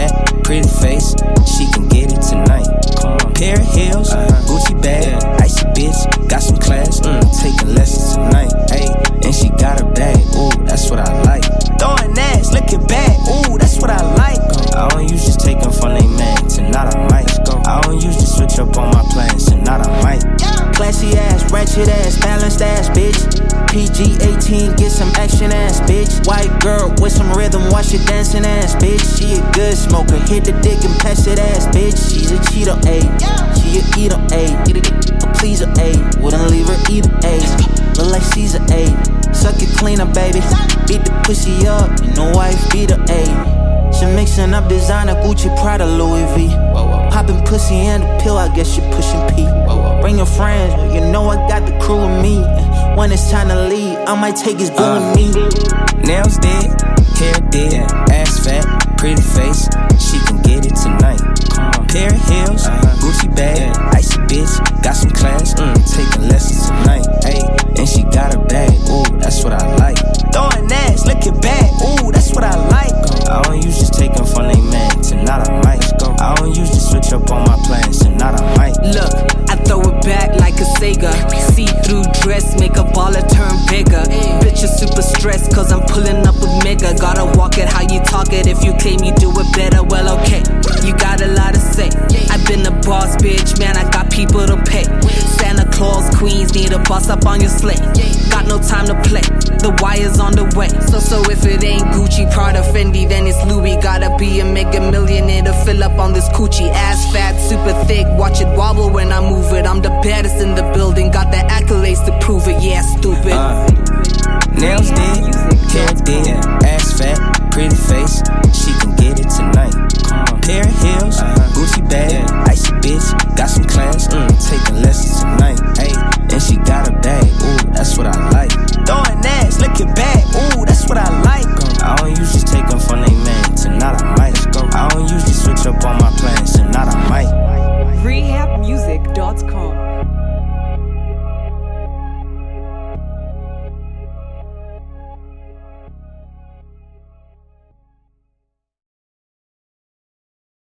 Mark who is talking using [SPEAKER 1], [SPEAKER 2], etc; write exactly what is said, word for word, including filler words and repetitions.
[SPEAKER 1] fat, pretty face, she can get it tonight. Pair of heels, Gucci bag, icy bitch, got some class, mm, taking lessons tonight. Hey, and she got a bag, ooh, that's what I like. Throwing ass, looking back, ooh, that's what I like. I don't usually take them from they man, tonight I might. I don't usually switch up on my plans, tonight I might. Classy ass, ratchet ass, balanced ass, bitch. P G eighteen, get some action ass, bitch. White girl with some rhythm, watch your dancing ass, bitch. She a good smoker, hit the dick and pass it ass, bitch. She's a cheater, ayy. She a eater, ayy. A pleaser, ayy. Wouldn't leave her either, ayy. Look like Caesar, ayy. Suck it cleaner, baby. Beat the pussy up, and the wife beat her, ayy. She mixing up designer, Gucci, Prada, Louis V. Popping pussy and the pill, I guess she pushing P. Bring your friends, well, you know I got the crew with me. When it's time to leave, I might take his boo uh, with me. Nails dead, hair dead, ass fat, pretty face, she can get it tonight. Pair of heels, Gucci bag, icy bitch, got some class, mm, taking lessons tonight. Hey, and she got a bag, ooh, that's what I like. Throwing ass, looking back, ooh, that's what I like. I don't usually take them from they man, tonight I might. I don't usually switch up on my plans, tonight I might.
[SPEAKER 2] Look, I throw it back like a Sega. See-through dress, make a baller turn bigger. Bitch is super stressed cause I'm pulling up with mega. Gotta walk it how you talk it, if you claim you do it better, well okay. You got a lot to say. I've been a boss bitch, man, I got people to pay. Santa Claus, Queens, need a boss up on your sleigh. Got no time to play, the wire's on the way. So so if it ain't Gucci, Prada, Fendi, then it's Louis. Gotta be a mega millionaire to fill up on this coochie. Ass fat, super thick, watch it wobble when I move it. I'm the baddest in the building, got the accolades to prove it, yeah, stupid.
[SPEAKER 1] uh, Nails dead, hair dead, ass fat, pretty face, she can get it tonight. Pair of heels, Gucci bag, icy bitch, got some class, mm, taking lessons tonight. Hey, and she got a bag, ooh, that's what I like. Throwing ass, looking back, ooh, that's what I like. I don't usually take them from they man, tonight I might. I don't usually switch up on my plans, tonight I might.
[SPEAKER 3] rehab music dot com